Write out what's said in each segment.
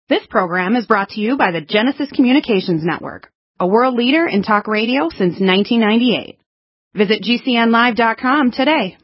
This program is brought to you by the Genesis Communications Network, a world leader in talk radio since 1998. Visit GCNlive.com today.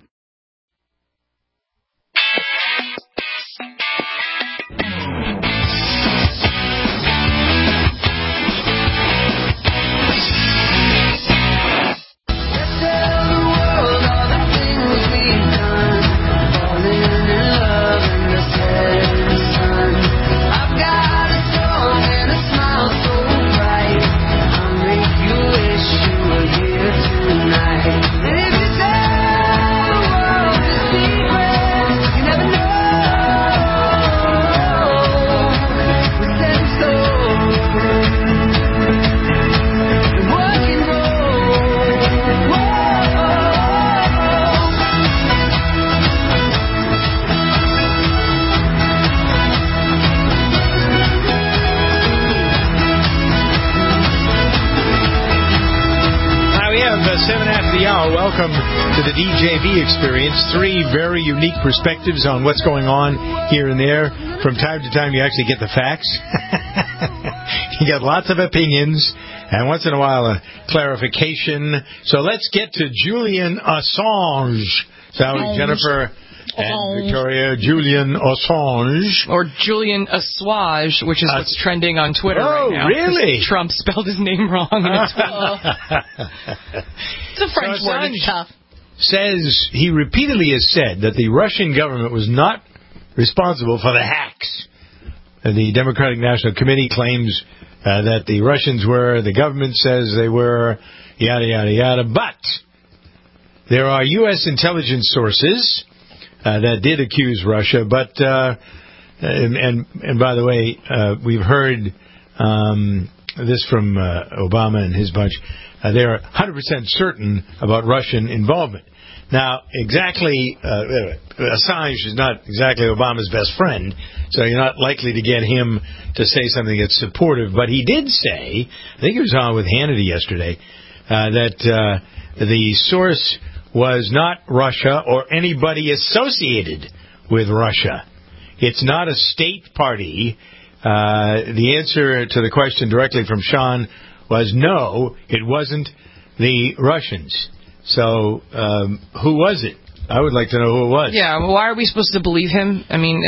Welcome to the DJB experience. Three very unique perspectives on what's going on here and there. From time to time, you actually get the facts. You get lots of opinions, and once in a while, a clarification. So let's get to Julian Assange. So Jennifer and Victoria, Julian Assange. Or Julian Assange, which is what's trending on Twitter right now. Oh, really? Trump spelled his name wrong in a tweet. It's a French word. It's tough. Says he repeatedly has said that the Russian government was not responsible for the hacks. The Democratic National Committee claims that the Russians were, the government says they were, yada, yada, yada. But there are U.S. intelligence sources that did accuse Russia, but and by the way, we've heard this from Obama and his bunch. They're 100% certain about Russian involvement. Now, exactly, Assange is not exactly Obama's best friend, so you're not likely to get him to say something that's supportive. But he did say, I think he was on with Hannity yesterday, that the source was not Russia or anybody associated with Russia. It's not a state party. The answer to the question directly from Sean was no, it wasn't the Russians. So who was it? I would like to know who it was. Yeah, well, why are we supposed to believe him? I mean,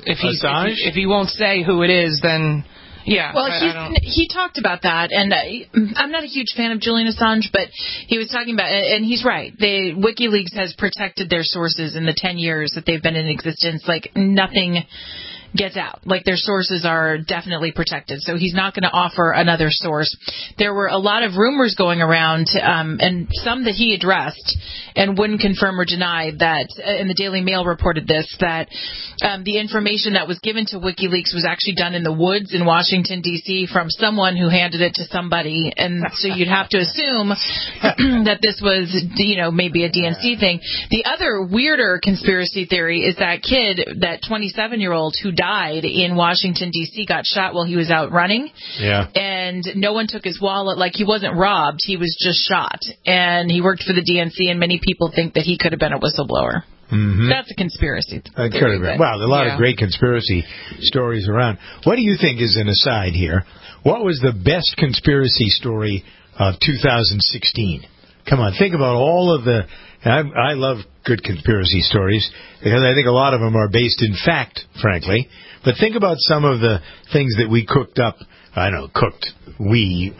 if he won't say who it is, then... Yeah. Well, he talked about that, and I'm not a huge fan of Julian Assange, but he was talking about, and he's right. WikiLeaks has protected their sources in the 10 years that they've been in existence. Like, nothing gets out. Like, their sources are definitely protected. So he's not going to offer another source. There were a lot of rumors going around, and some that he addressed and wouldn't confirm or deny that, and the Daily Mail reported this, that the information that was given to WikiLeaks was actually done in the woods in Washington, D.C. from someone who handed it to somebody. And so you'd have to assume that this was, maybe a DNC thing. The other weirder conspiracy theory is that kid, that 27-year-old who died in Washington, D.C., got shot while he was out running. Yeah. And no one took his wallet. Like, he wasn't robbed. He was just shot. And he worked for the DNC, and many people think that he could have been a whistleblower. Mm-hmm. That's a conspiracy theory. Could have been. Well, a lot of great conspiracy stories around. What do you think, is an aside here, what was the best conspiracy story of 2016? Come on, think about all of the... I love good conspiracy stories because I think a lot of them are based in fact, frankly. But think about some of the things that we cooked up. I know, cooked. We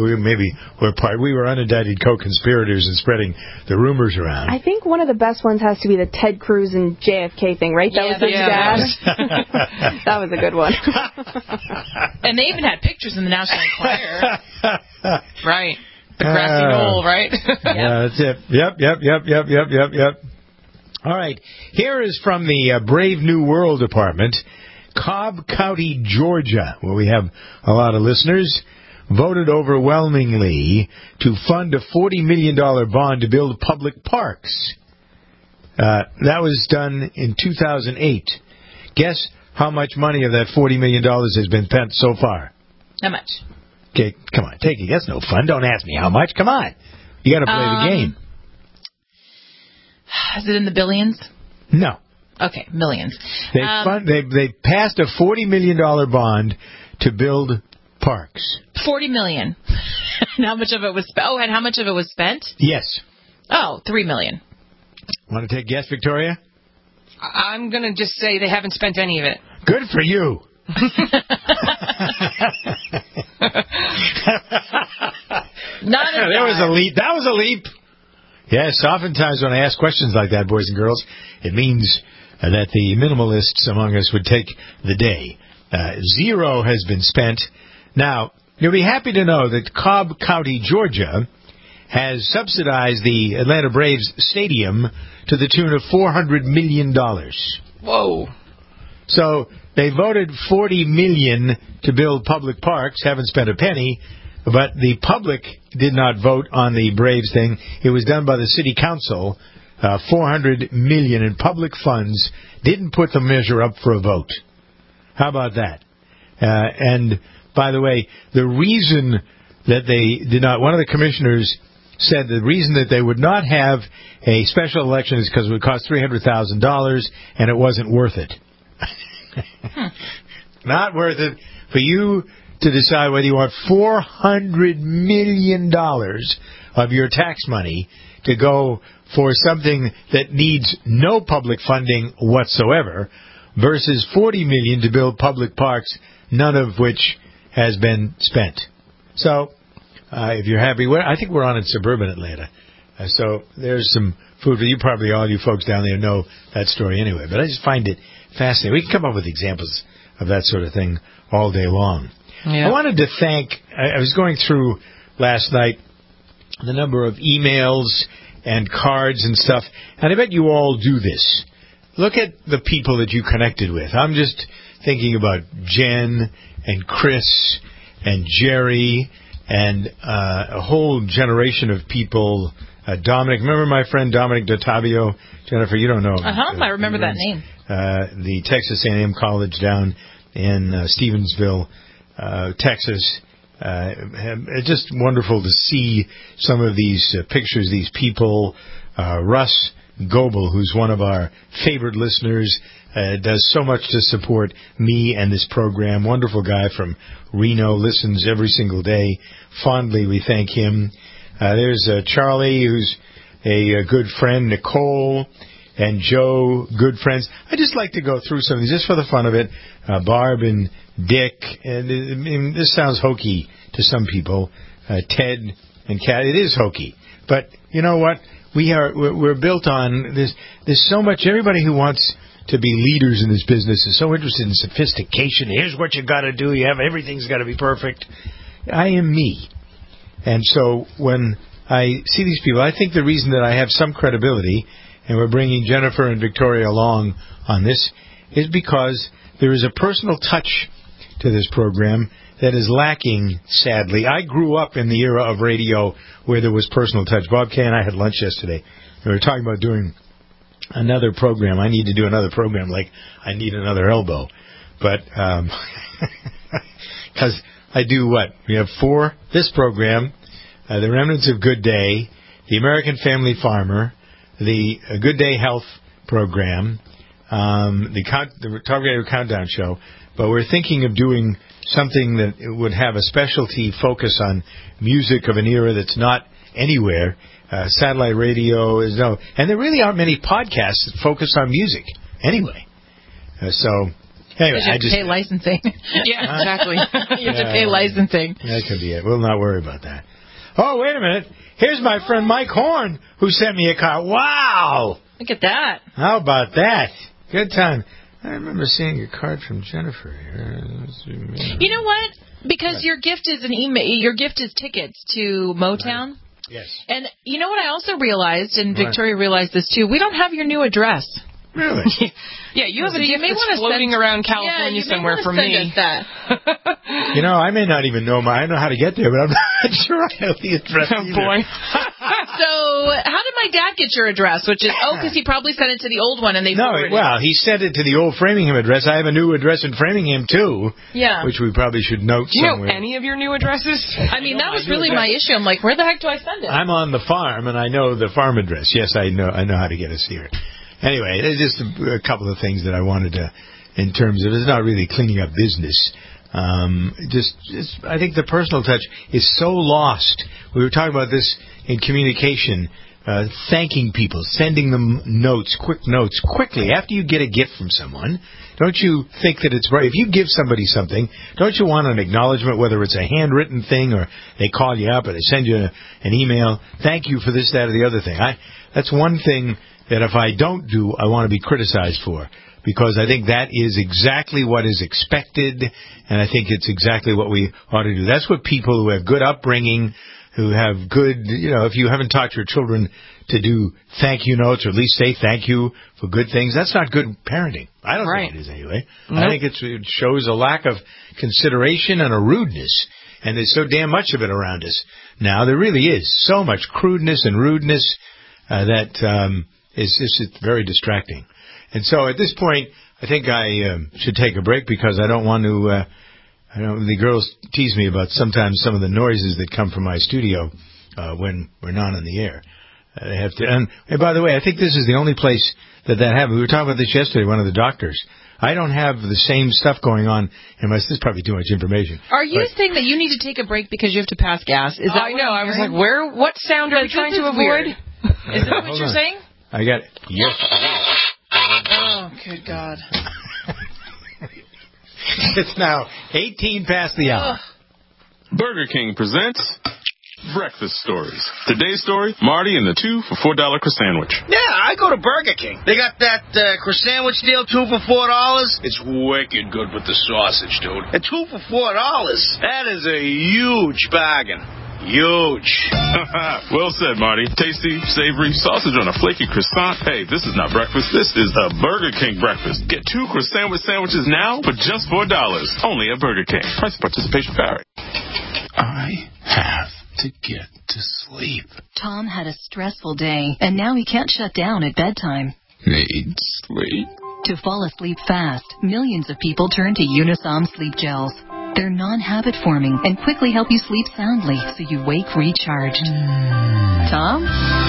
were unindicted co-conspirators in spreading the rumors around. I think one of the best ones has to be the Ted Cruz and JFK thing, right? That was his dad. That was a good one. And they even had pictures in the National Enquirer. Right. The grassy knoll, right? Yeah, that's it. Yep. All right. Here is from the Brave New World Department. Cobb County, Georgia, where we have a lot of listeners, voted overwhelmingly to fund a $40 million bond to build public parks. That was done in 2008. Guess how much money of that $40 million has been spent so far? How much? Okay, come on, take it. That's no fun. Don't ask me how much. Come on. You got to play the game. Is it in the billions? No. Okay, millions. They passed a $40 million bond to build parks. $40 million. And how much of it was spent? Oh, and how much of it was spent? Yes. Oh, $3 million. Want to take a guess, Victoria? I'm going to just say they haven't spent any of it. Good for you. There was a leap. That was a leap. Yes, oftentimes when I ask questions like that, boys and girls, it means that the minimalists among us would take the day. Zero has been spent. Now, you'll be happy to know that Cobb County, Georgia, has subsidized the Atlanta Braves stadium to the tune of $400 million. Whoa. So they voted $40 million to build public parks, haven't spent a penny, but the public did not vote on the Braves thing. It was done by the city council. $400 million in public funds, didn't put the measure up for a vote. How about that? And by the way, the reason that they did not, one of the commissioners said the reason that they would not have a special election is because it would cost $300,000 and it wasn't worth it. Not worth it for you to decide whether you want $400 million of your tax money to go for something that needs no public funding whatsoever versus $40 million to build public parks, none of which has been spent. So, if you're happy, I think we're on in suburban Atlanta. So there's some food for you. Probably all you folks down there know that story anyway. But I just find it fascinating. We can come up with examples of that sort of thing all day long. Yeah. I wanted to thank, I was going through last night the number of emails and cards and stuff, and I bet you all do this. Look at the people that you connected with. I'm just thinking about Jen and Chris and Jerry and a whole generation of people. Dominic, remember my friend Dominic Dottavio? Jennifer, you don't know him. I remember that name. The Texas A&M College down in Stevensville, Texas. It's just wonderful to see some of these pictures, these people. Russ Goebel, who's one of our favorite listeners, does so much to support me and this program. Wonderful guy from Reno, listens every single day. Fondly, we thank him. There's Charlie, who's a good friend. Nicole and Joe, good friends. I just like to go through some of these just for the fun of it. Barb and Dick, and this sounds hokey to some people. Ted and Kat, it is hokey. But you know what? We're built on this. There's so much. Everybody who wants to be leaders in this business is so interested in sophistication. Here's what you got to do. Everything's got to be perfect. I am me. And so when I see these people, I think the reason that I have some credibility, and we're bringing Jennifer and Victoria along on this, is because there is a personal touch to this program that is lacking, sadly. I grew up in the era of radio where there was personal touch. Bob Kay and I had lunch yesterday. We were talking about doing another program. I need to do another program like I need another elbow. But, because I do what? We have 4, this program, The Remnants of Good Day, The American Family Farmer, the Good Day Health program, the Talk Radio Countdown Show, but we're thinking of doing something that would have a specialty focus on music of an era that's not anywhere. Satellite radio is no, and there really aren't many podcasts that focus on music anyway. So anyway, you have to pay licensing. Yeah, exactly. You have to pay licensing. That could be it. We'll not worry about that. Oh, wait a minute. Here's my friend Mike Horn, who sent me a card. Wow! Look at that. How about that? Good time. I remember seeing a card from Jennifer here. You know what? Because your gift is an email. Your gift is tickets to Motown. Right. Yes. And you know what I also realized, and Victoria realized this too, we don't have your new address. Really? Yeah, you have a gift that's floating around California somewhere from me. You know, I may not even know I know how to get there, but I'm not sure I know the address either. Boy. So, how did my dad get your address? Which is, because he probably sent it to the old one and they forwarded it. Well, he sent it to the old Framingham address. I have a new address in Framingham, too. Yeah. Which we probably should note somewhere. Do you know any of your new addresses? I mean, that was really my issue. I'm like, where the heck do I send it? I'm on the farm, and I know the farm address. Yes, I know how to get us here. Anyway, there's just a couple of things that I wanted to, in terms of, it's not really cleaning up business. I think the personal touch is so lost. We were talking about this in communication, thanking people, sending them notes quickly after you get a gift from someone. Don't you think that it's right? If you give somebody something, don't you want an acknowledgement, whether it's a handwritten thing or they call you up or they send you an email, thank you for this, that, or the other thing. That's one thing that if I don't do, I want to be criticized for, because I think that is exactly what is expected, and I think it's exactly what we ought to do. That's what people who have good upbringing, who have good, if you haven't taught your children to do thank you notes, or at least say thank you for good things, that's not good parenting. I don't think it is anyway. Nope. I think it shows a lack of consideration and a rudeness, and there's so damn much of it around us now. There really is so much crudeness and rudeness that is just very distracting. And so at this point, I think I should take a break, because I don't want to... the girls tease me about sometimes some of the noises that come from my studio when we're not on the air. They have to. And by the way, I think this is the only place that happens. We were talking about this yesterday, one of the doctors. I don't have the same stuff going on in my... This is probably too much information. Are you saying that you need to take a break because you have to pass gas? Is that I know. I was like, what sound are we trying to avoid? Is that what you're saying? I got it. Yes. Oh, good God. It's now 18 past the hour. Burger King presents Breakfast Stories. Today's story, Marty and the 2 for $4 croissant. Yeah, I go to Burger King. They got that croissant deal, 2 for $4. It's wicked good with the sausage, dude. And 2 for $4. That is a huge bargain. Huge. Well said, Marty. Tasty, savory, sausage on a flaky croissant. Hey, this is not breakfast. This is a Burger King breakfast. Get 2 croissant sandwiches now for just $4. Only at Burger King. Price participation vary. I have to get to sleep. Tom had a stressful day, and now he can't shut down at bedtime. Need sleep. To fall asleep fast, millions of people turn to Unisom Sleep Gels. They're non-habit forming and quickly help you sleep soundly so you wake recharged. Tom?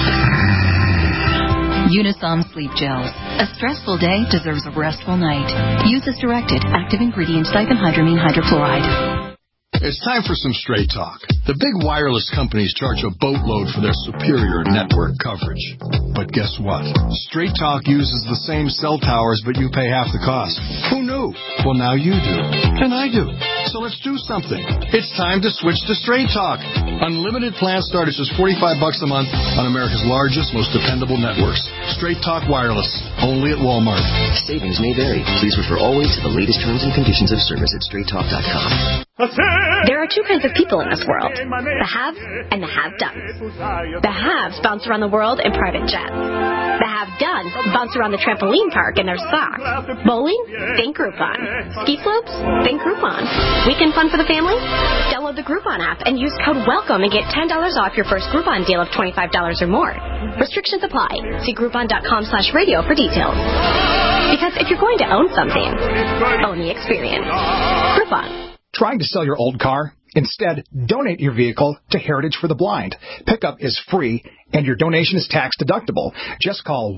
Unisom Sleep Gels. A stressful day deserves a restful night. Use as directed. Active ingredient diphenhydramine hydrochloride. It's time for some straight talk. The big wireless companies charge a boatload for their superior network coverage. But guess what? Straight Talk uses the same cell towers, but you pay half the cost. Who knew? Well, now you do. And I do. So let's do something. It's time to switch to Straight Talk. Unlimited plans start at just $45 a month on America's largest, most dependable networks. Straight Talk Wireless. Only at Walmart. Savings may vary. Please refer always to the latest terms and conditions of service at straighttalk.com. There are 2 kinds of people in this world, the haves and the have-dones. The haves bounce around the world in private jets. The have-dones bounce around the trampoline park in their socks. Bowling? Think Groupon. Ski slopes? Think Groupon. Weekend fun for the family? Download the Groupon app and use code WELCOME and get $10 off your first Groupon deal of $25 or more. Restrictions apply. See Groupon.com/radio for details. Because if you're going to own something, own the experience. Groupon. Trying to sell your old car? Instead, donate your vehicle to Heritage for the Blind. Pickup is free, and your donation is tax deductible. Just call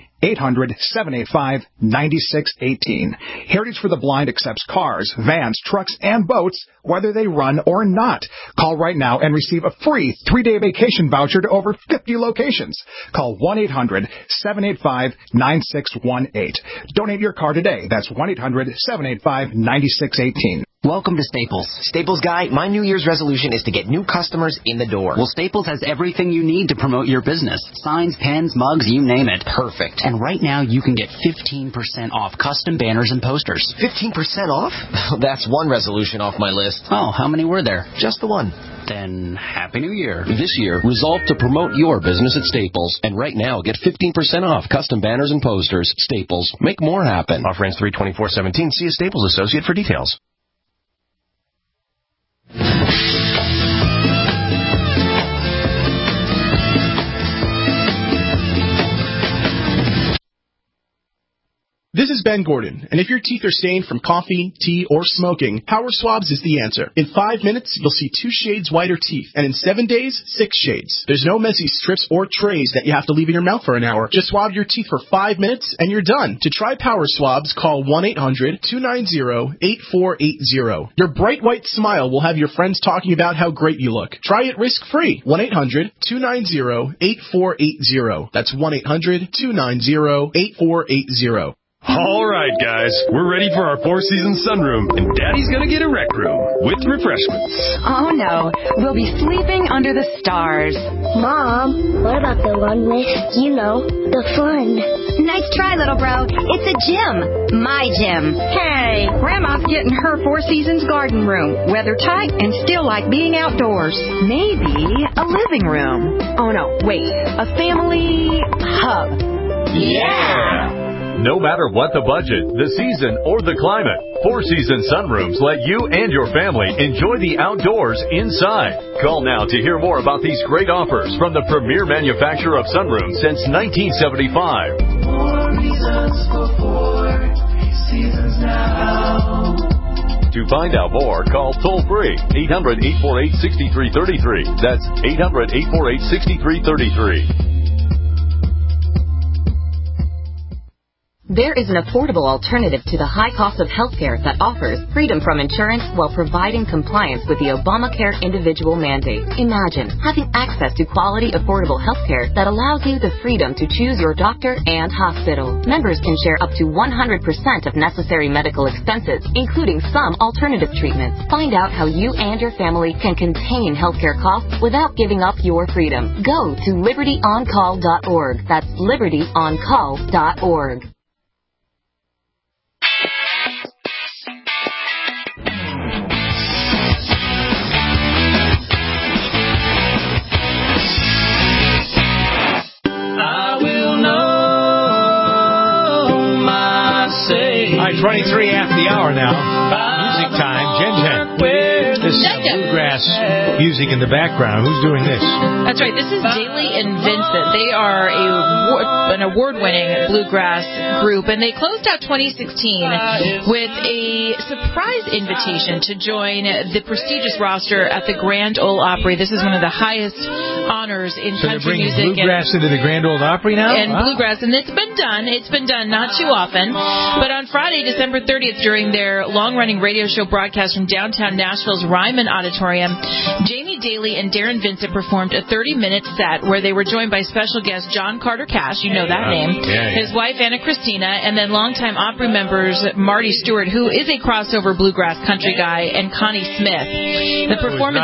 1-800-785-9618. Heritage for the Blind accepts cars, vans, trucks, and boats, whether they run or not. Call right now and receive a free 3-day vacation voucher to over 50 locations. Call 1-800-785-9618. Donate your car today. That's 1-800-785-9618. Welcome to Staples. Staples Guy, my New Year's resolution is to get new customers in the door. Well, Staples has everything you need to promote your business. Signs, pens, mugs, you name it. Perfect. And right now, you can get 15% off custom banners and posters. 15% off? That's one resolution off my list. Oh, how many were there? Just the one. Then, Happy New Year. This year, resolve to promote your business at Staples. And right now, get 15% off custom banners and posters. Staples. Make more happen. Offer ends 3/24/17. See a Staples associate for details. This is Ben Gordon, and if your teeth are stained from coffee, tea, or smoking, Power Swabs is the answer. In 5 minutes, you'll see 2 shades whiter teeth, and in 7 days, 6 shades. There's no messy strips or trays that you have to leave in your mouth for an hour. Just swab your teeth for 5 minutes, and you're done. To try Power Swabs, call 1-800-290-8480. Your bright white smile will have your friends talking about how great you look. Try it risk-free. 1-800-290-8480. That's 1-800-290-8480. All right, guys, we're ready for our four-season sunroom, and Daddy's gonna get a rec room with refreshments. Oh, no. We'll be sleeping under the stars. Mom, what about the one with, the fun? Nice try, little bro. It's a gym. My gym. Hey, Grandma's getting her Four Seasons garden room. Weather tight and still like being outdoors. Maybe a living room. Oh, no, wait. A family hub. Yeah! No matter what the budget, the season, or the climate, Four Seasons Sunrooms let you and your family enjoy the outdoors inside. Call now to hear more about these great offers from the premier manufacturer of sunrooms since 1975. More reasons for Four Seasons now. To find out more, call toll-free 800-848-6333. That's 800-848-6333. There is an affordable alternative to the high cost of healthcare that offers freedom from insurance while providing compliance with the Obamacare individual mandate. Imagine having access to quality, affordable healthcare that allows you the freedom to choose your doctor and hospital. Members can share up to 100% of necessary medical expenses, including some alternative treatments. Find out how you and your family can contain healthcare costs without giving up your freedom. Go to libertyoncall.org. That's libertyoncall.org. All right, 23 after the hour now. Music time. Jen. This bluegrass music in the background. Who's doing this? That's right. This is Daly and Vincent. They are an award-winning bluegrass group, and they closed out 2016 with a surprise invitation to join the prestigious roster at the Grand Ole Opry. This is one of the highest honors in country music. So they're bringing bluegrass into the Grand Ole Opry now? And bluegrass, and it's been done. It's been done not too often. But on Friday, December 30th, during their long-running radio show broadcast from downtown Nashville's Ryman Auditorium, Jamie Daly and Darren Vincent performed a 30-minute set where they were joined by special guest John Carter Cash, you know that name, his wife Anna Christina, and then longtime Opry members Marty Stewart, who is a crossover bluegrass country guy, and Connie Smith. The performance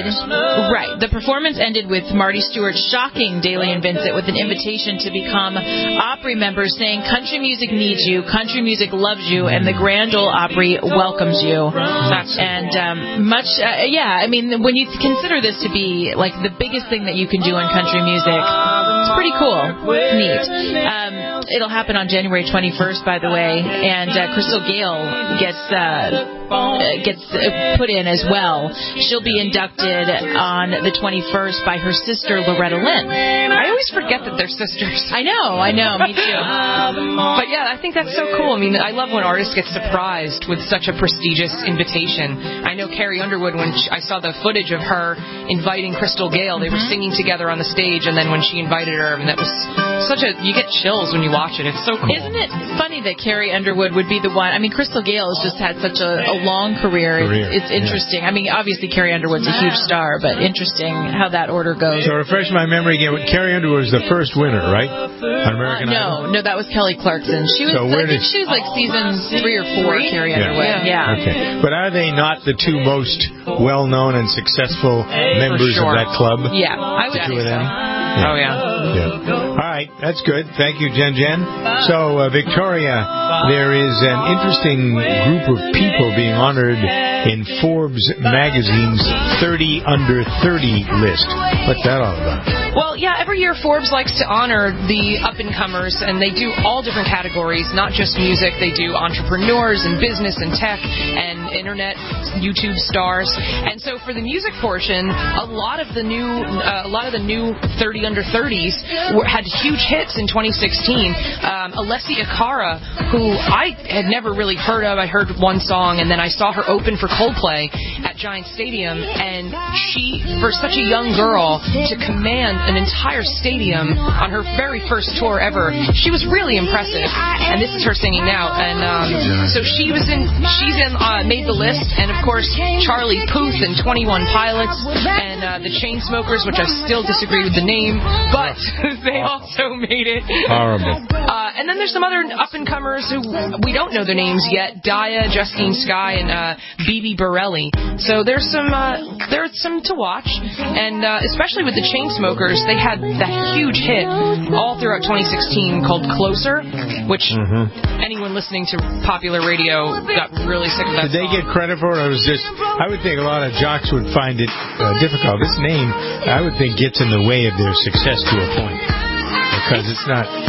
ended with Marty Stewart shocking Daly and Vincent with an invitation to become Opry members, saying country music needs you, country music loves you, and the Grand Ole Opry welcomes you. And I mean, when you consider this to be like the biggest thing that you can do in country music, it's pretty cool. It's neat. It'll happen on January 21st, by the way, and Crystal Gale gets put in as well. She'll be inducted on the 21st by her sister Loretta Lynn. I always forget that they're sisters. I know, me too. But yeah, I think that's so cool. I mean, I love when artists get surprised with such a prestigious invitation. I know Carrie Underwood, when I saw the footage of her inviting Crystal Gale, they were singing together on the stage, and then when she invited her, and that was you get chills when you watch it. It's so cool. Isn't it funny that Carrie Underwood would be the one? I mean, Crystal Gale has just had such a long career. It's interesting. I mean, obviously Carrie Underwood's a huge star, but interesting how that order goes. So refresh my memory again. Carrie Underwood was the first winner, right? On American Idol? No, that was Kelly Clarkson. She was. I think she was like season 3 or 4. Carrie Underwood. Yeah. Okay, but are they not the two most well-known and successful members of that club? Yeah, I would say so. Yeah. Oh, yeah. All right, that's good. Thank you, Jen. So, Victoria, there is an interesting group of people being honored in Forbes magazine's 30 Under 30 list. What's that all about? Well, yeah, every year Forbes likes to honor the up-and-comers, and they do all different categories, not just music. They do entrepreneurs and business and tech, and internet YouTube stars. And so for the music portion, a lot of the new 30 under 30s had huge hits in 2016. Alessia Cara, who I had never really heard of. I heard one song, and then I saw her open for Coldplay at Giant Stadium, and she, for such a young girl, to command an entire stadium on her very first tour ever, she was really impressive. And this is her singing now. And so she's made the list, and of course Charlie Puth and 21 Pilots and the Chainsmokers, which I still disagree with the name, but they also made it. Horrible. And then there's some other up-and-comers who we don't know their names yet: Daya, Justine Skye, and Bibi Borelli. So there's some to watch, and especially with the Chainsmokers, they had that huge hit all throughout 2016 called "Closer," which anyone listening to popular radio got really sick of that. Did they get credit for it? I would think a lot of jocks would find it difficult. This name, I would think, gets in the way of their success to a point. Because it's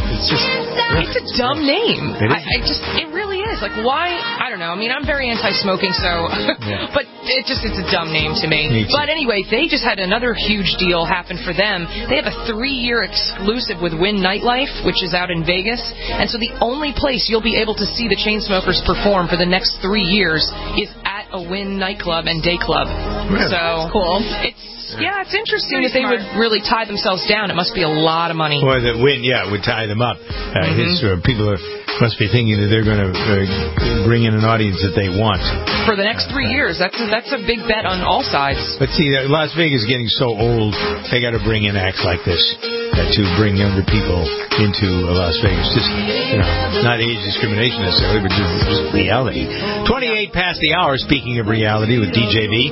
a dumb name. It really is. Like, why? I don't know. I mean, I'm very anti-smoking, so, but it's a dumb name to me. But anyway, they just had another huge deal happen for them. They have a 3-year exclusive with Wynn Nightlife, which is out in Vegas, and so the only place you'll be able to see the Chainsmokers perform for the next 3 years is at a Wynn nightclub and day club. Really? So cool. It's interesting that they would really tie themselves down. It must be a lot of money. Well, that Wynn, would tie them up. People must be thinking that they're going to bring in an audience that they want. For the next 3 years. That's a big bet on all sides. But see, Las Vegas is getting so old, they got to bring in acts like this to bring younger people into Las Vegas. Just, not age discrimination necessarily, but just reality. 28 past the hour, speaking of reality, with DJ V.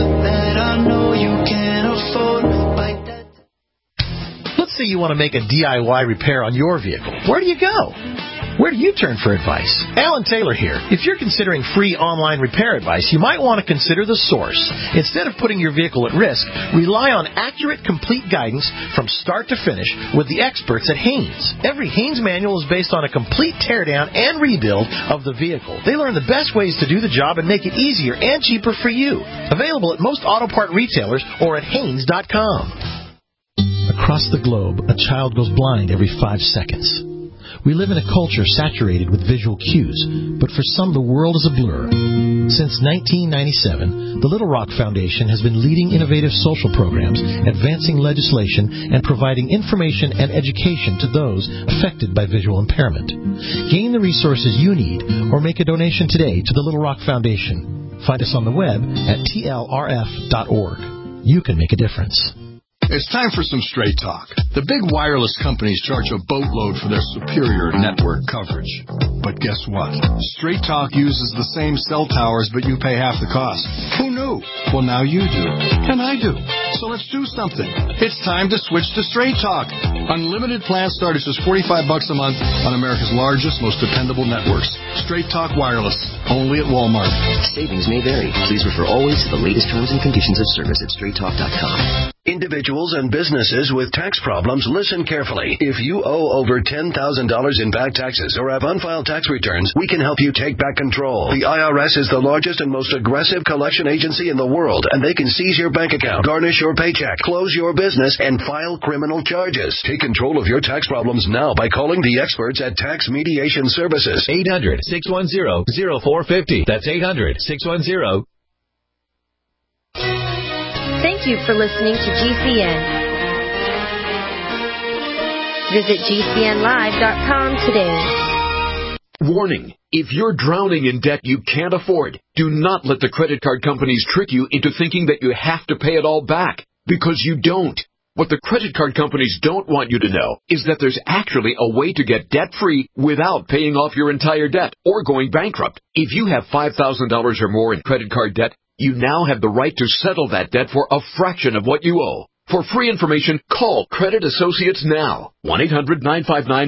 Let's say you want to make a DIY repair on your vehicle. Where do you go? Where do you turn for advice? Alan Taylor here. If you're considering free online repair advice, you might want to consider The Source. Instead of putting your vehicle at risk, rely on accurate, complete guidance from start to finish with the experts at Haynes. Every Haynes manual is based on a complete teardown and rebuild of the vehicle. They learn the best ways to do the job and make it easier and cheaper for you. Available at most auto part retailers or at Haynes.com. Across the globe, a child goes blind every 5 seconds. We live in a culture saturated with visual cues, but for some the world is a blur. Since 1997, the Little Rock Foundation has been leading innovative social programs, advancing legislation, and providing information and education to those affected by visual impairment. Gain the resources you need or make a donation today to the Little Rock Foundation. Find us on the web at tlrf.org. You can make a difference. It's time for some straight talk. The big wireless companies charge a boatload for their superior network coverage. But guess what? Straight Talk uses the same cell towers, but you pay half the cost. Who knew? Well, now you do. And I do. So let's do something. It's time to switch to Straight Talk. Unlimited plans start at just $45 a month on America's largest, most dependable networks. Straight Talk Wireless. Only at Walmart. Savings may vary. Please refer always to the latest terms and conditions of service at straighttalk.com. Individuals and businesses with tax problems, listen carefully. If you owe over $10,000 in back taxes or have unfiled tax returns, we can help you take back control. The IRS is the largest and most aggressive collection agency in the world, and they can seize your bank account, garnish your paycheck, close your business, and file criminal charges. Take control of your tax problems now by calling the experts at Tax Mediation Services. 800-610-0450. That's 800-610. Thank you for listening to GCN. Visit GCNlive.com today. Warning. If you're drowning in debt you can't afford, do not let the credit card companies trick you into thinking that you have to pay it all back, because you don't. What the credit card companies don't want you to know is that there's actually a way to get debt-free without paying off your entire debt or going bankrupt. If you have $5,000 or more in credit card debt, you now have the right to settle that debt for a fraction of what you owe. For free information, call Credit Associates now.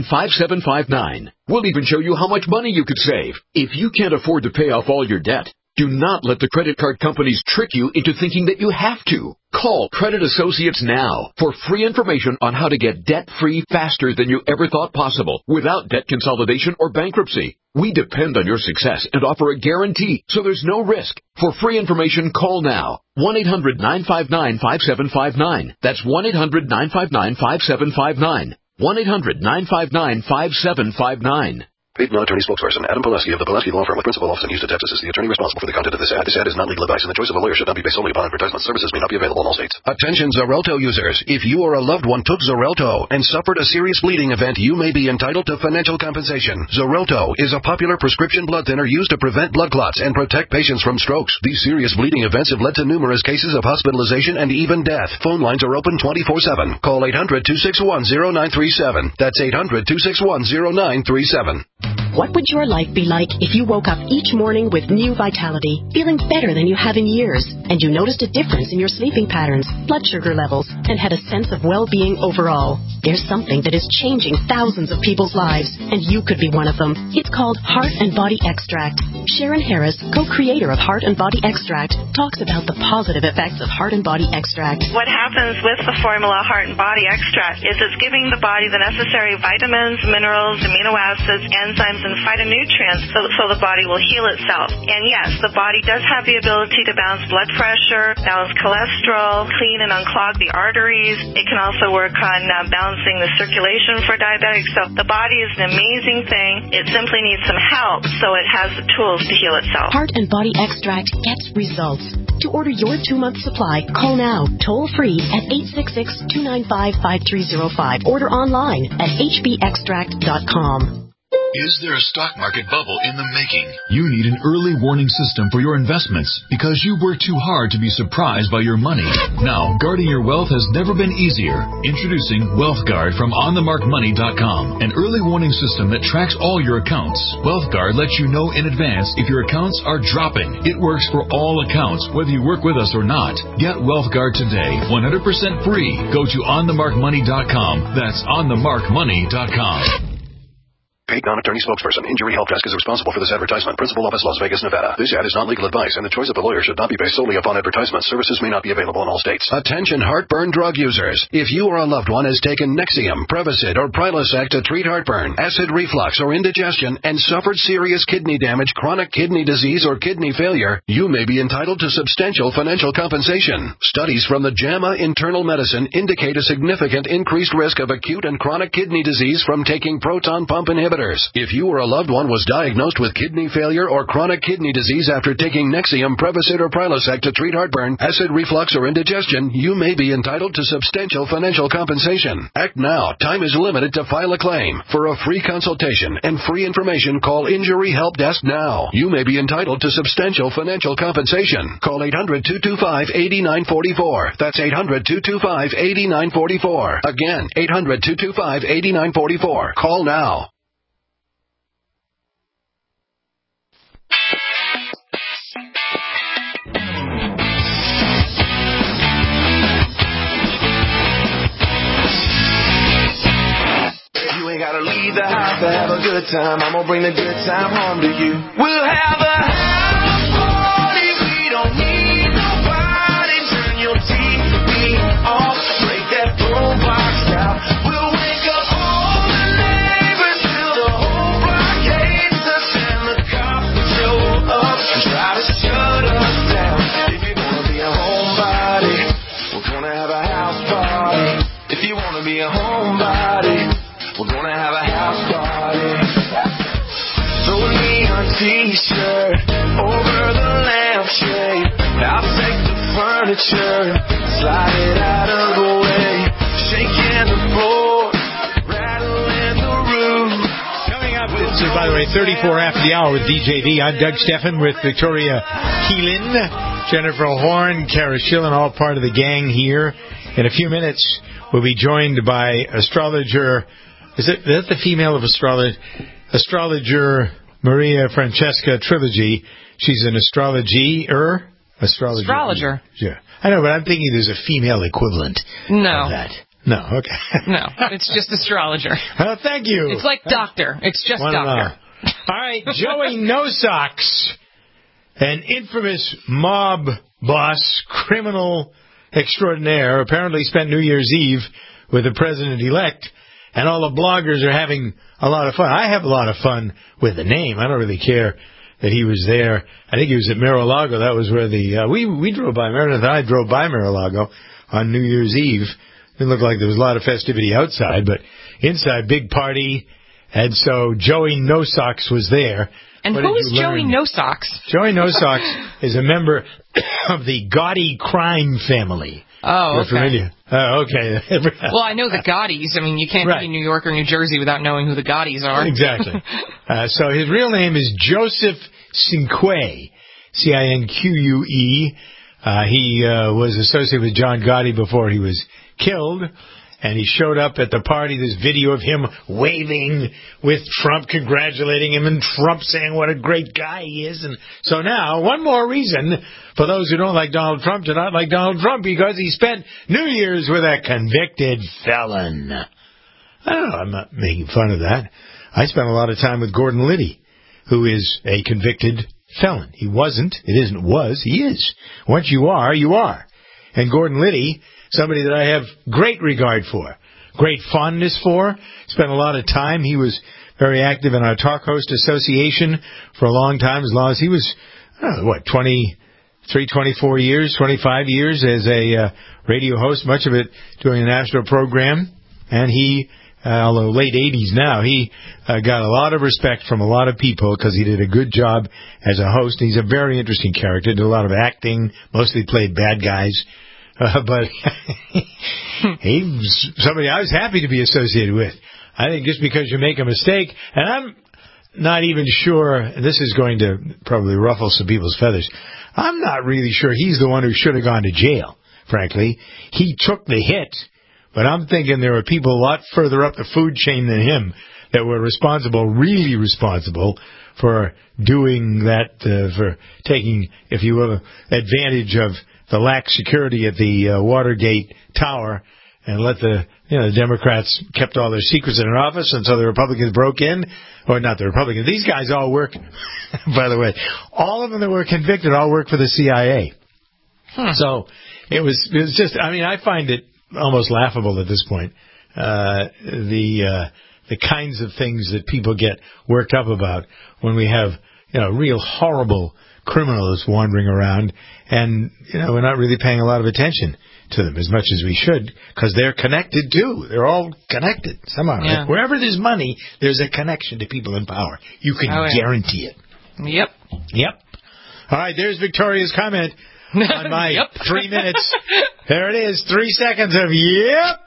1-800-959-5759. We'll even show you how much money you could save. If you can't afford to pay off all your debt, Do not let the credit card companies trick you into thinking that you have to. Call Credit Associates now for free information on how to get debt-free faster than you ever thought possible without debt consolidation or bankruptcy. We depend on your success and offer a guarantee, so there's no risk. For free information, call now. 1-800-959-5759. That's 1-800-959-5759. 1-800-959-5759. Paid non-attorney spokesperson Adam Pileski of the Pileski Law Firm with principal office in Houston, Texas is the attorney responsible for the content of this ad. This ad is not legal advice, and the choice of a lawyer should not be based solely upon advertisement. Services may not be available in all states. Attention Xarelto users. If you or a loved one took Xarelto and suffered a serious bleeding event, you may be entitled to financial compensation. Xarelto is a popular prescription blood thinner used to prevent blood clots and protect patients from strokes. These serious bleeding events have led to numerous cases of hospitalization and even death. Phone lines are open 24/7. Call 800-261-0937. That's 800-261-0937. What would your life be like if you woke up each morning with new vitality, feeling better than you have in years, and you noticed a difference in your sleeping patterns, blood sugar levels, and had a sense of well-being overall? There's something that is changing thousands of people's lives, and you could be one of them. It's called Heart and Body Extract. Sharon Harris, co-creator of Heart and Body Extract, talks about the positive effects of Heart and Body Extract. What happens with the formula Heart and Body Extract is it's giving the body the necessary vitamins, minerals, amino acids, enzymes, and phytonutrients so the body will heal itself. And yes, the body does have the ability to balance blood pressure, balance cholesterol, clean and unclog the arteries. It can also work on balancing the circulation for diabetics. So the body is an amazing thing. It simply needs some help so it has the tools to heal itself. Heart and Body Extract gets results. To order your 2-month supply, call now, toll free at 866-295-5305. Order online at hbextract.com. Is there a stock market bubble in the making? You need an early warning system for your investments because you work too hard to be surprised by your money. Now, guarding your wealth has never been easier. Introducing WealthGuard from OnTheMarkMoney.com, an early warning system that tracks all your accounts. WealthGuard lets you know in advance if your accounts are dropping. It works for all accounts, whether you work with us or not. Get WealthGuard today, 100% free. Go to OnTheMarkMoney.com. That's OnTheMarkMoney.com. Paid non-attorney spokesperson. Injury Help Desk is responsible for this advertisement. Principal office, Las Vegas, Nevada. This ad is not legal advice, and the choice of a lawyer should not be based solely upon advertisement. Services may not be available in all states. Attention heartburn drug users. If you or a loved one has taken Nexium, Prevacid, or Prilosec to treat heartburn, acid reflux, or indigestion, and suffered serious kidney damage, chronic kidney disease, or kidney failure, you may be entitled to substantial financial compensation. Studies from the JAMA Internal Medicine indicate a significant increased risk of acute and chronic kidney disease from taking proton pump inhibitors. If you or a loved one was diagnosed with kidney failure or chronic kidney disease after taking Nexium, Prevacid, or Prilosec to treat heartburn, acid reflux, or indigestion, you may be entitled to substantial financial compensation. Act now. Time is limited to file a claim. For a free consultation and free information, call Injury Help Desk now. You may be entitled to substantial financial compensation. Call 800-225-8944. That's 800-225-8944. Again, 800-225-8944. Call now. Gotta leave the house to have a good time. I'm gonna bring the good time home to you. We'll have a house party. We don't need nobody. Turn your TV off. Break that boombox out. We'll wake up all the neighbors till the whole block hates us, and the cops will show up and try to shut us down. If you're gonna be a homebody, we're gonna have a house party. If you wanna be a homebody, we're gonna have a house party. Throw a neon t-shirt over the lampshade. I'll take the furniture, slide it out of the way. Shaking the floor, rattling the roof. Coming up, it's, by the way, 34 after the hour with DJD. I'm Doug Steffen with Victoria Keelan, Jennifer Horn, Kara Schillen, all part of the gang here. In a few minutes, we'll be joined by astrologer... Is that the female of astrologer Maria Francesca Trilogy? She's an astrologer. Astrologer. Yeah, I know, but I'm thinking there's a female equivalent of that. No, okay. No, it's just astrologer. Well, thank you. It's like doctor. It's just doctor. All right, Joey No Socks An infamous mob boss, criminal extraordinaire, apparently spent New Year's Eve with the president-elect, and all the bloggers are having a lot of fun. I have a lot of fun with the name. I don't really care that he was there. I think he was at Mar-a-Lago. That was where we drove by. Meredith and I drove by Mar-a-Lago on New Year's Eve. Didn't look like there was a lot of festivity outside, but inside, big party. And so Joey No Socks was there. And who is Joey No Socks? Joey No Socks is a member of the Gotti crime family. Oh, okay. Familiar? Oh, okay. Well, I know the Gottis. I mean, you can't be in New York or New Jersey without knowing who the Gottis are. Exactly. So his real name is Joseph Cinque, Cinque. He was associated with John Gotti before he was killed. And he showed up at the party. There's video of him waving with Trump, congratulating him, and Trump saying what a great guy he is. And so now, one more reason for those who don't like Donald Trump to not like Donald Trump, because he spent New Year's with a convicted felon. I don't know. I'm not making fun of that. I spent a lot of time with Gordon Liddy, who is a convicted felon. He wasn't. It isn't was. He is. Once you are, you are. And Gordon Liddy, somebody that I have great regard for, great fondness for, spent a lot of time. He was very active in our Talk Host Association for a long time, as long as he was, 23, 24 years, 25 years as a radio host, much of it doing a national program. And he, although late 80s now, he got a lot of respect from a lot of people because he did a good job as a host. He's a very interesting character, did a lot of acting, mostly played bad guys. But he's somebody I was happy to be associated with. I think just because you make a mistake, and I'm not even sure, and this is going to probably ruffle some people's feathers, I'm not really sure he's the one who should have gone to jail, frankly. He took the hit, but I'm thinking there were people a lot further up the food chain than him that were responsible, really responsible, for doing that, for taking, if you will, advantage of the lax security at the Watergate Tower, and let the Democrats kept all their secrets in their office, and so the Republicans broke in, or not the Republicans. These guys all work, by the way, all of them that were convicted all work for the CIA. So it was just, I mean, I find it almost laughable at this point, the kinds of things that people get worked up about when we have, real horrible criminals wandering around, and we're not really paying a lot of attention to them as much as we should, because they're connected too. They're all connected somehow. Yeah. Right? Wherever there's money, there's a connection to people in power. You can guarantee it. Yep. All right, there's Victoria's comment on my 3 minutes. There it is, 3 seconds of yep.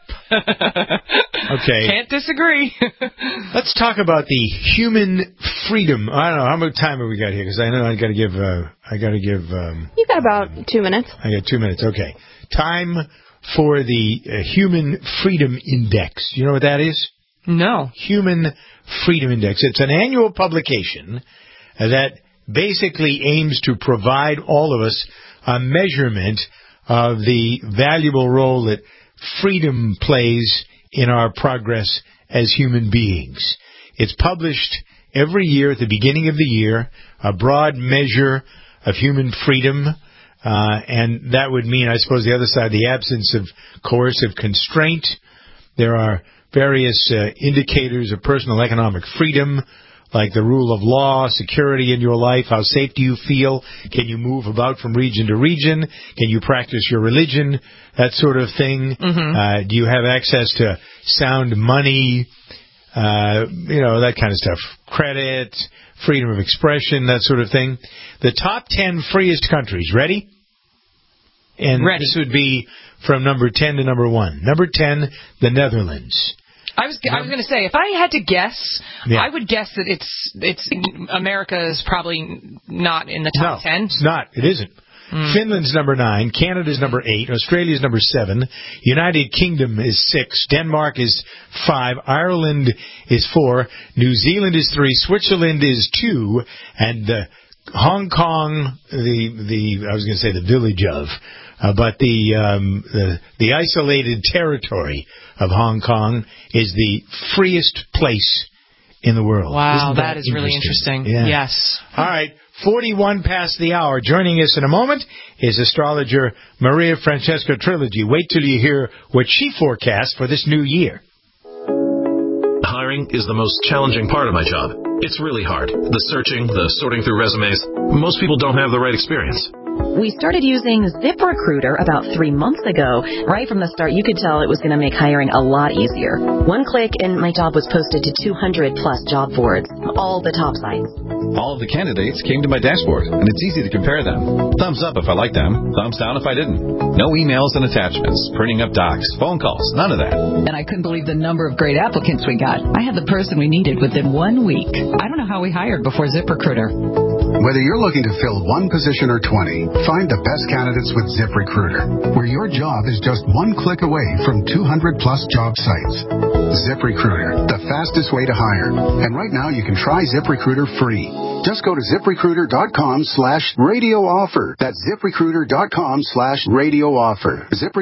Okay. Can't disagree. Let's talk about the human freedom. I don't know how much time have we got here, because I know I got to give. You got about 2 minutes. I got 2 minutes. Okay. Time for the Human Freedom Index. You know what that is? No. Human Freedom Index. It's an annual publication that basically aims to provide all of us a measurement of the valuable role that freedom plays in our progress as human beings. It's published every year at the beginning of the year, a broad measure of human freedom, and that would mean, I suppose, the other side, the absence of coercive constraint. There are various indicators of personal economic freedom, like the rule of law, security in your life, how safe do you feel, can you move about from region to region, can you practice your religion, that sort of thing. Do you have access to sound money, that kind of stuff, credit, freedom of expression, that sort of thing. The top 10 freest countries, ready? And ready. This would be from number 10 to number 1. Number 10, the Netherlands. I was going to say, if I had to guess, I would guess that it's America is probably not in the top 10. It's not. It isn't. Finland's number 9, Canada's number 8, Australia's number 7, United Kingdom is 6, Denmark is 5, Ireland is 4, New Zealand is 3, Switzerland is 2, and Hong Kong, I was going to say the village of, but the isolated territory of Hong Kong is the freest place in the world. Wow, that is really interesting. Yeah. Yes. All right. 41 past the hour. Joining us in a moment is astrologer Maria Francesca Trilogy. Wait till you hear what she forecasts for this new year. Hiring is the most challenging part of my job. It's really hard. The searching, the sorting through resumes. Most people don't have the right experience. We started using ZipRecruiter about 3 months ago. Right from the start, you could tell it was going to make hiring a lot easier. One click and my job was posted to 200-plus job boards, all the top sites. All of the candidates came to my dashboard, and it's easy to compare them. Thumbs up if I liked them, thumbs down if I didn't. No emails and attachments, printing up docs, phone calls, none of that. And I couldn't believe the number of great applicants we got. I had the person we needed within 1 week. I don't know how we hired before ZipRecruiter. Whether you're looking to fill one position or 20, find the best candidates with ZipRecruiter, where your job is just one click away from 200-plus job sites. ZipRecruiter, the fastest way to hire. And right now you can try ZipRecruiter free. Just go to ZipRecruiter.com/radio offer. That's ZipRecruiter.com/radio offer.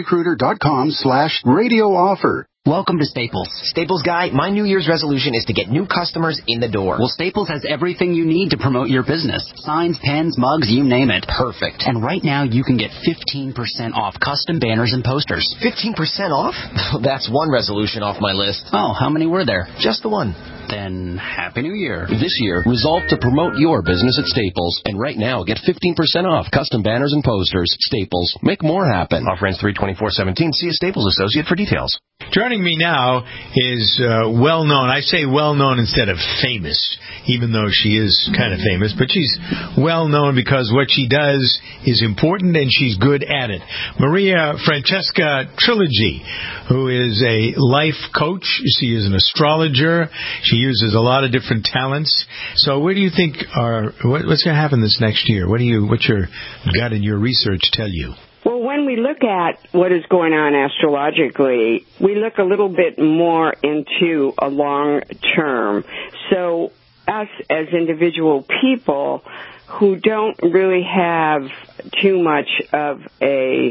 ZipRecruiter.com/radio offer. Welcome to Staples. Staples Guy, my New Year's resolution is to get new customers in the door. Well, Staples has everything you need to promote your business. Signs, pens, mugs, you name it. Perfect. And right now, you can get 15% off custom banners and posters. 15% off? That's one resolution off my list. Oh, how many were there? Just the one. Then, Happy New Year. This year, resolve to promote your business at Staples. And right now, get 15% off custom banners and posters. Staples. Make more happen. Offer ends 3/24/17. See a Staples associate for details. Joining me now is well-known. I say well-known instead of famous, even though she is kind of famous. But she's well-known because what she does is important and she's good at it. Maria Francesca Trilogy, who is a life coach. She is an astrologer. She uses a lot of different talents. So where do you think what's going to happen this next year? What's your gut and your research tell you? Well, when we look at what is going on astrologically, we look a little bit more into a long term. So us as individual people who don't really have too much of a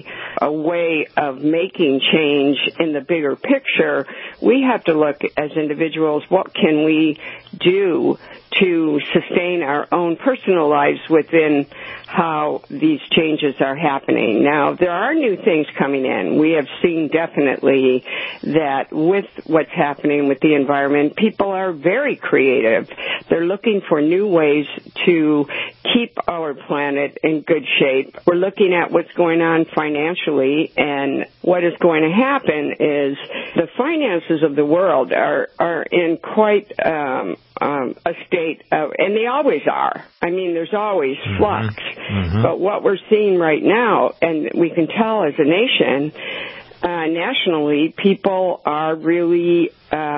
way of making change in the bigger picture, we have to look as individuals, what can we do to sustain our own personal lives within how these changes are happening. Now, there are new things coming in. We have seen definitely that with what's happening with the environment, people are very creative. They're looking for new ways to keep our planet in good shape. We're looking at what's going on financially, and what is going to happen is the finances of the world are in quite a state of, and they always are. I mean, there's always flux. Mm-hmm. But what we're seeing right now, and we can tell as a nation, nationally, people are really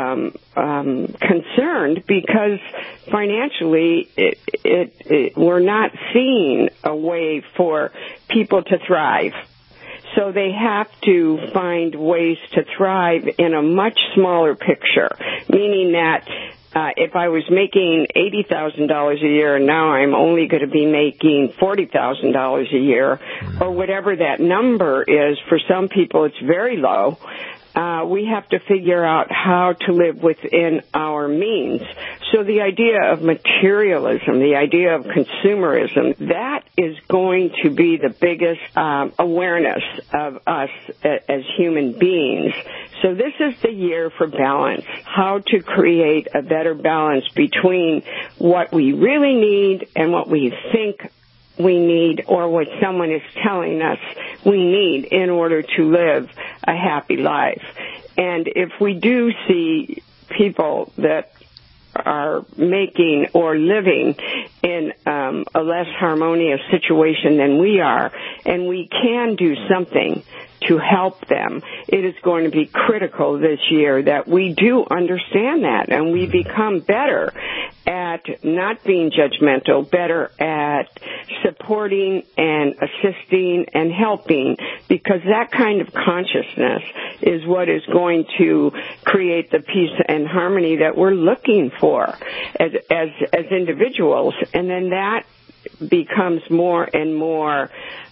concerned because financially we're not seeing a way for people to thrive. So they have to find ways to thrive in a much smaller picture, meaning that if I was making $80,000 a year and now I'm only going to be making $40,000 a year, or whatever that number is, for some people it's very low. We have to figure out how to live within our means. So the idea of materialism, the idea of consumerism, that is going to be the biggest awareness of us as human beings. So this is the year for balance, how to create a better balance between what we really need and what we think we need, or what someone is telling us we need in order to live a happy life. And if we do see people that are making or living in a less harmonious situation than we are, and we can do something to help them, it is going to be critical this year that we do understand that and we become better at not being judgmental, better at supporting and assisting and helping, because that kind of consciousness is what is going to create the peace and harmony that we're looking for as individuals. And then that becomes more and more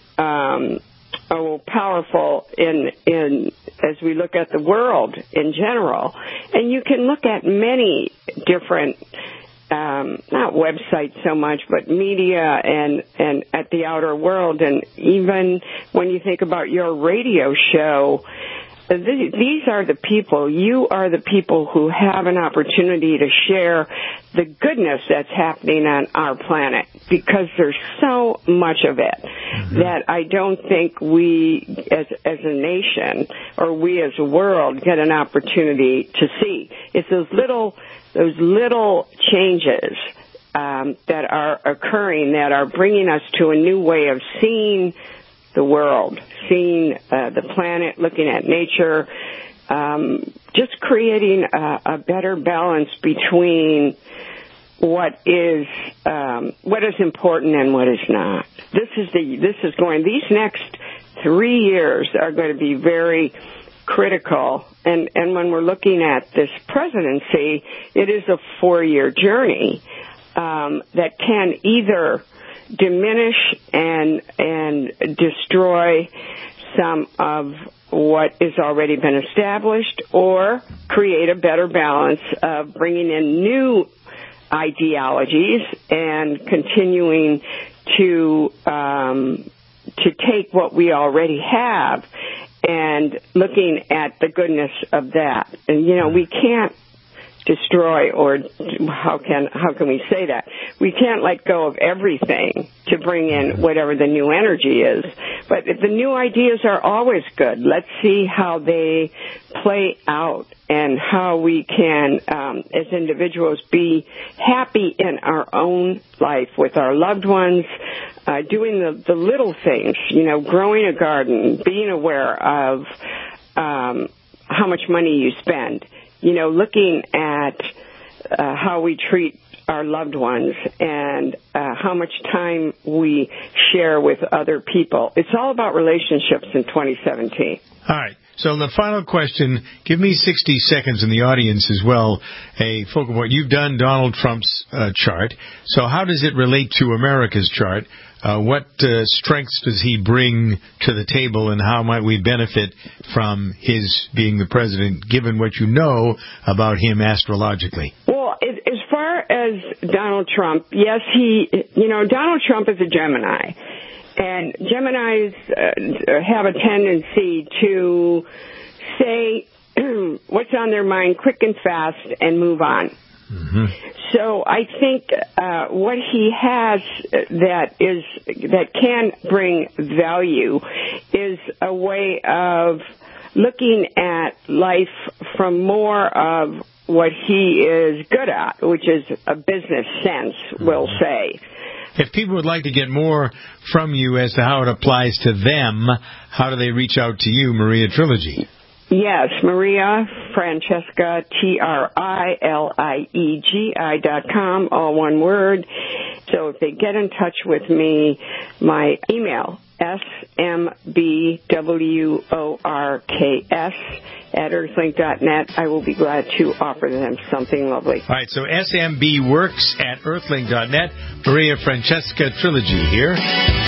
powerful in as we look at the world in general. And you can look at many different not website so much, but media and at the outer world. And even when you think about your radio show, these are the people, you are the people who have an opportunity to share the goodness that's happening on our planet, because there's so much of it that I don't think we as a nation or we as a world get an opportunity to see. It's those little changes that are occurring that are bringing us to a new way of seeing the world, seeing the planet, looking at nature, just creating a better balance between what is important and what is not. These next 3 years are going to be very critical. And when we're looking at this presidency, it is a 4-year journey that can either diminish and destroy some of what has already been established, or create a better balance of bringing in new ideologies and continuing to take what we already have and looking at the goodness of that. And we can't destroy, or how can we say that? We can't let go of everything to bring in whatever the new energy is. But the new ideas are always good. Let's see how they play out and how we can, as individuals, be happy in our own life with our loved ones, doing the little things, growing a garden, being aware of how much money you spend, looking at how we treat our loved ones and how much time we share with other people. It's all about relationships in 2017. All right. So the final question, give me 60 seconds in the audience as well, a focal point. You've done Donald Trump's chart. So how does it relate to America's chart? What strengths does he bring to the table, and how might we benefit from his being the president, given what you know about him astrologically? Well, as far as Donald Trump, yes, Donald Trump is a Gemini. And Geminis have a tendency to say what's on their mind quick and fast and move on. Mm-hmm. So I think what he has that can bring value is a way of looking at life from more of what he is good at, which is a business sense, we'll say. If people would like to get more from you as to how it applies to them, how do they reach out to you, Maria Trilogy? Yes, Maria Francesca, TRILIEGI.com, all one word. So if they get in touch with me, my email, SMBWORKS@earthlink.net, I will be glad to offer them something lovely. All right, so SMBWorks@earthlink.net. Maria Francesca Trilogy here.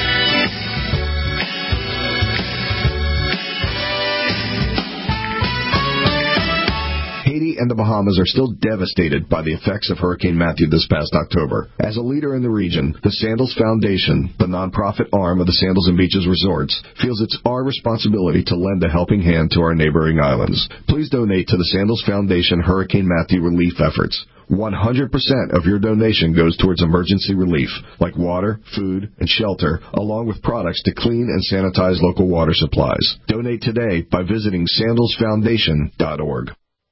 Haiti and the Bahamas are still devastated by the effects of Hurricane Matthew this past October. As a leader in the region, the Sandals Foundation, the nonprofit arm of the Sandals and Beaches Resorts, feels it's our responsibility to lend a helping hand to our neighboring islands. Please donate to the Sandals Foundation Hurricane Matthew relief efforts. 100% of your donation goes towards emergency relief, like water, food, and shelter, along with products to clean and sanitize local water supplies. Donate today by visiting sandalsfoundation.org.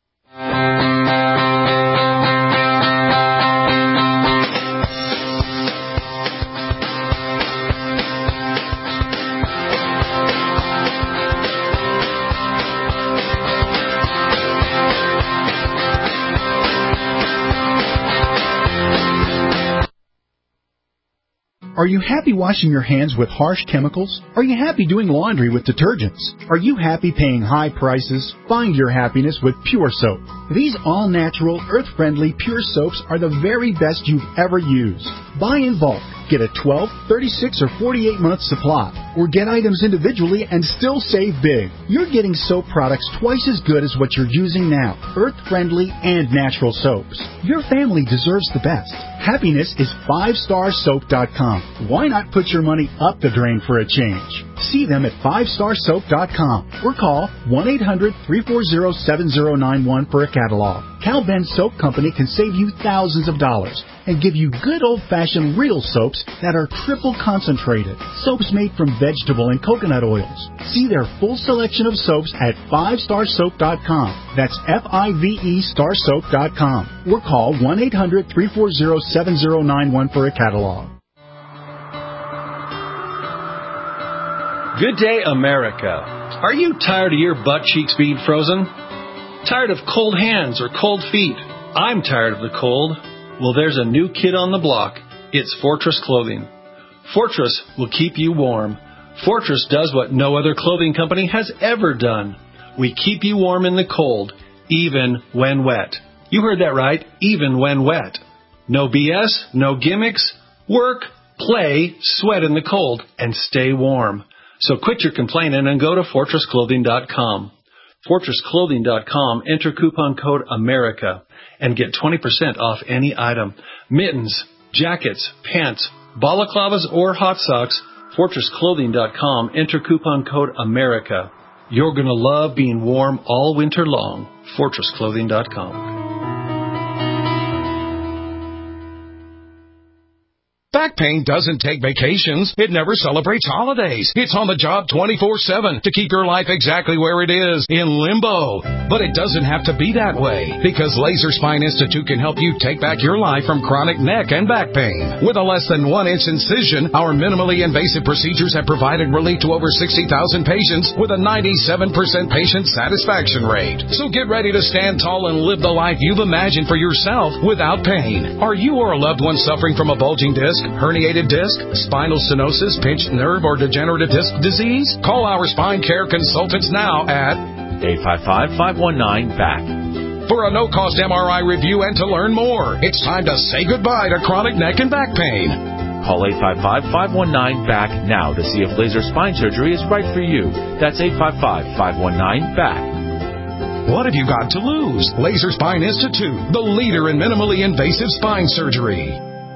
Are you happy washing your hands with harsh chemicals? Are you happy doing laundry with detergents? Are you happy paying high prices? Find your happiness with Pure Soap. These all-natural, earth-friendly, pure soaps are the very best you've ever used. Buy in bulk. Get a 12, 36, or 48-month supply. Or get items individually and still save big. You're getting soap products twice as good as what you're using now. Earth-friendly and natural soaps. Your family deserves the best. Happiness is 5starsoap.com. Why not put your money up the drain for a change? See them at 5starsoap.com or call 1-800-340-7091 for a catalog. Cal Ben Soap Company can save you thousands of dollars and give you good old-fashioned real soaps that are triple concentrated. Soaps made from vegetable and coconut oils. See their full selection of soaps at 5starsoap.com. That's F-I-V-E starsoap.com. Or call 1-800-340-7091 for a catalog. Good day, America. Are you tired of your butt cheeks being frozen? Tired of cold hands or cold feet? I'm tired of the cold. Well, there's a new kid on the block. It's Fortress Clothing. Fortress will keep you warm. Fortress does what no other clothing company has ever done. We keep you warm in the cold, even when wet. You heard that right, even when wet. No BS, no gimmicks. Work, play, sweat in the cold, and stay warm. So quit your complaining and go to FortressClothing.com. FortressClothing.com, enter coupon code AMERICA and get 20% off any item. Mittens, jackets, pants, balaclavas, or hot socks. FortressClothing.com, enter coupon code AMERICA. You're going to love being warm all winter long. FortressClothing.com. Back pain doesn't take vacations. It never celebrates holidays. It's on the job 24/7 to keep your life exactly where it is, in limbo. But it doesn't have to be that way, because Laser Spine Institute can help you take back your life from chronic neck and back pain. With a less than 1-inch incision, our minimally invasive procedures have provided relief to over 60,000 patients with a 97% patient satisfaction rate. So get ready to stand tall and live the life you've imagined for yourself without pain. Are you or a loved one suffering from a bulging disc, herniated disc, spinal stenosis, pinched nerve, or degenerative disc disease? Call our spine care consultants now at 855-519-BACK. For a no-cost MRI review and to learn more. It's time to say goodbye to chronic neck and back pain. Call 855-519-BACK now to see if laser spine surgery is right for you. That's 855-519-BACK. What have you got to lose? Laser Spine Institute, the leader in minimally invasive spine surgery.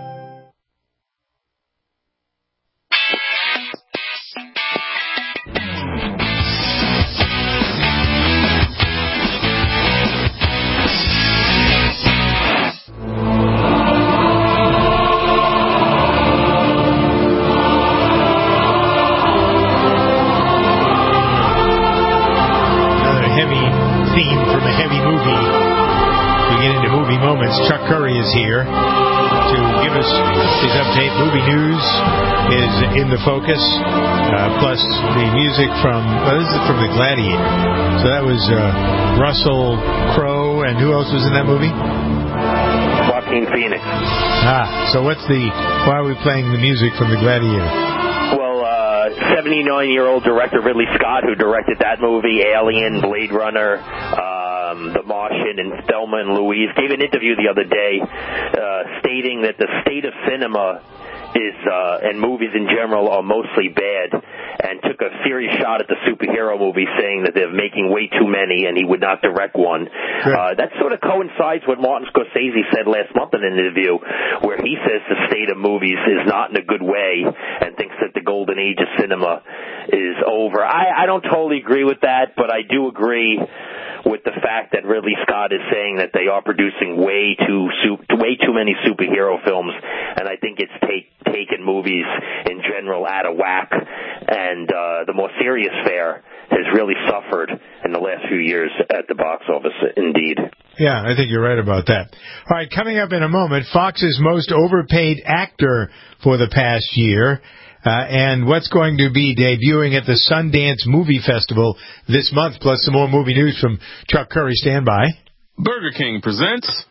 Chuck Curry is here to give us his update. Movie news is in the focus, plus the music from, this is from The Gladiator. So that was Russell Crowe, and who else was in that movie? Joaquin Phoenix. So why are we playing the music from The Gladiator? Well, 79-year-old director Ridley Scott, who directed that movie, Alien, Blade Runner, The Martian, and Thelma and Louise, gave an interview the other day stating that the state of cinema is and movies in general are mostly bad, and took a serious shot at the superhero movie, saying that they're making way too many and he would not direct one. That sort of coincides with what Martin Scorsese said last month in an interview, where he says the state of movies is not in a good way and thinks that the golden age of cinema is over. I don't totally agree with that, but I do agree with the fact that Ridley Scott is saying that they are producing way too many superhero films, and I think it's taken movies in general out of whack, and the more serious fare has really suffered in the last few years at the box office, indeed. Yeah, I think you're right about that. All right, coming up in a moment, Fox's most overpaid actor for the past year. And what's going to be debuting at the Sundance Movie Festival this month, plus some more movie news from Chuck Curry. Stand by. Burger King presents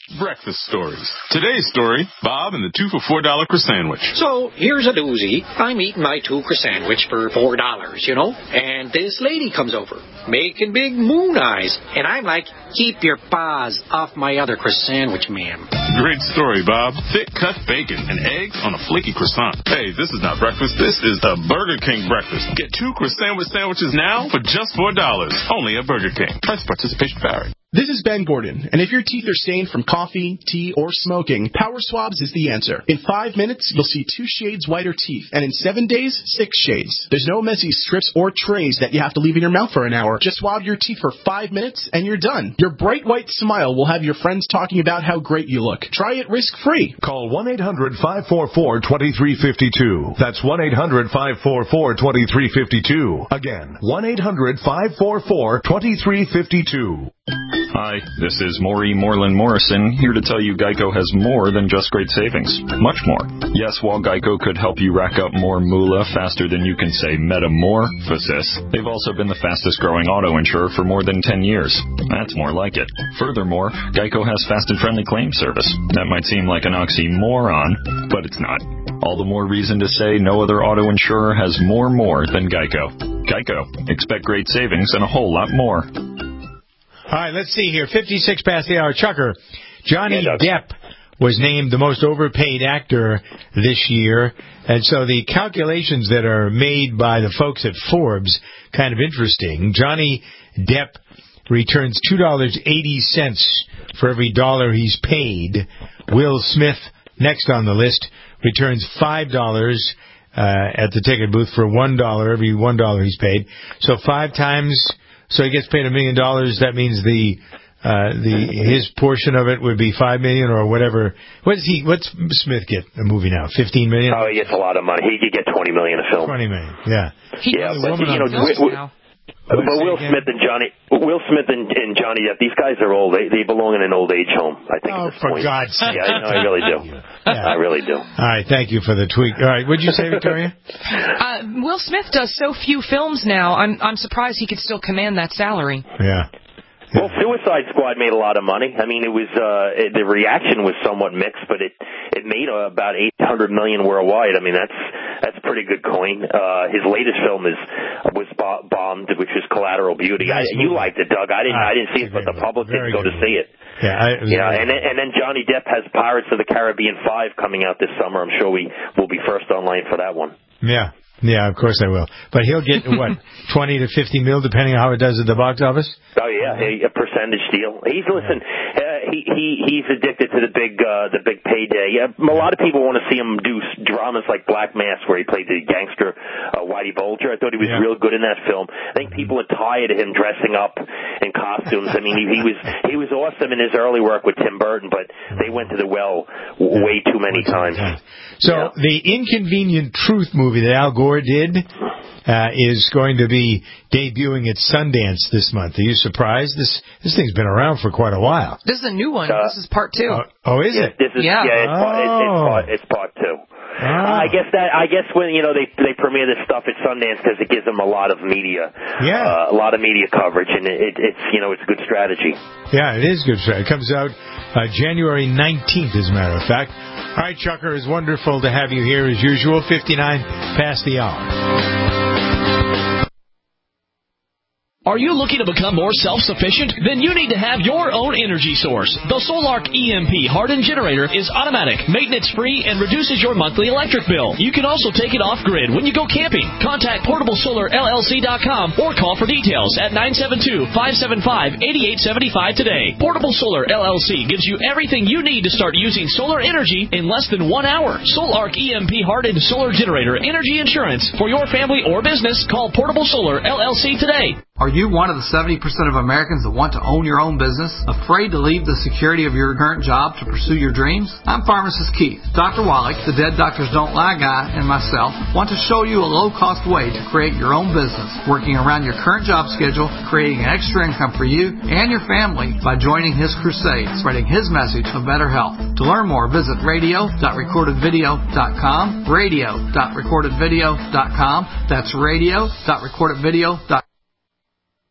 Breakfast stories. Today's story, Bob and the 2 for $4 croissant. So, here's a doozy. I'm eating my 2 croissant for $4, you know, and this lady comes over, making big moon eyes, and I'm like, keep your paws off my other croissant, ma'am. Great story, Bob. Thick cut bacon and eggs on a flaky croissant. Hey, this is not breakfast. This is a Burger King breakfast. Get 2 croissant sandwiches now for just $4. Only at Burger King. Price participation vary. This is Ben Gordon, and if your teeth are stained from coffee, tea, or smoking, Power Swabs is the answer. In 5 minutes, you'll see 2 shades whiter teeth, and in 7 days, 6 shades. There's no messy strips or trays that you have to leave in your mouth for an hour. Just swab your teeth for 5 minutes, and you're done. Your bright white smile will have your friends talking about how great you look. Try it risk-free. Call 1-800-544-2352. That's 1-800-544-2352. Again, 1-800-544-2352. Hi, this is Maury Moreland Morrison, here to tell you Geico has more than just great savings. Much more. Yes, while Geico could help you rack up more moolah faster than you can say metamorphosis, they've also been the fastest growing auto insurer for more than 10 years. That's more like it. Furthermore, Geico has fast and friendly claim service. That might seem like an oxymoron, but it's not. All the more reason to say no other auto insurer has more than Geico. Geico. Expect great savings and a whole lot more. All right, let's see here. 56 past the hour. Chucker, Johnny Depp was named the most overpaid actor this year. And so the calculations that are made by the folks at Forbes, kind of interesting. Johnny Depp returns $2.80 for every dollar he's paid. Will Smith, next on the list, returns $5 at the ticket booth for $1 every $1 he's paid. So 5 times... So he gets paid $1 million. That means his portion of it would be $5 million or whatever. What's Smith get a movie now? $15 million? Oh, he gets a lot of money. He could get $20 million a film. $20 million, yeah. But Will Smith and Johnny Depp, these guys are old. They belong in an old age home, I think. Oh, for God's sake! Yeah, I really do. Yeah. I really do. All right, thank you for the tweak. All right, what'd you say, Victoria? Will Smith does so few films now. I'm surprised he could still command that salary. Yeah. Well, Suicide Squad made a lot of money. I mean, it was the reaction was somewhat mixed, but it made about $800 million worldwide. I mean, that's pretty good coin. His latest film was bombed, which was Collateral Beauty. You liked it, Doug. I didn't see it, but the public didn't go to see it. Yeah, and then Johnny Depp has Pirates of the Caribbean 5 coming out this summer. I'm sure we will be first online for that one. Yeah. Yeah, of course I will. But he'll get, what, 20 to 50 mil, depending on how it does at the box office? Oh, yeah, a percentage deal. He's addicted to the big payday. A lot of people want to see him do dramas like Black Mass, where he played the gangster Whitey Bulger. I thought he was real good in that film. I think people are tired of him dressing up in costumes. I mean, he was awesome in his early work with Tim Burton, but they went to the well way too many times. So the Inconvenient Truth movie that Al Gore did is going to be debuting at Sundance this month. Are you surprised? This thing's been around for quite a while. This is a new one. This is part 2. Is it? It's part 2. I guess when they premiere this stuff at Sundance because it gives them a lot of media, a lot of media coverage, and it's a good strategy. Yeah, it is good strategy. It comes out January 19th, as a matter of fact. All right, Chucker, it's wonderful to have you here as usual. 59 past the hour. Are you looking to become more self-sufficient? Then you need to have your own energy source. The Solark EMP hardened generator is automatic, maintenance-free, and reduces your monthly electric bill. You can also take it off-grid when you go camping. Contact PortableSolarLLC.com or call for details at 972-575-8875 today. Portable Solar LLC gives you everything you need to start using solar energy in less than 1 hour. Solark EMP hardened solar generator energy insurance for your family or business. Call Portable Solar LLC today. Are you one of the 70% of Americans that want to own your own business? Afraid to leave the security of your current job to pursue your dreams? I'm Pharmacist Keith. Dr. Wallach, the Dead Doctors Don't Lie guy, and myself want to show you a low-cost way to create your own business, working around your current job schedule, creating an extra income for you and your family by joining his crusade, spreading his message of better health. To learn more, visit radio.recordedvideo.com, radio.recordedvideo.com. That's radio.recordedvideo.com.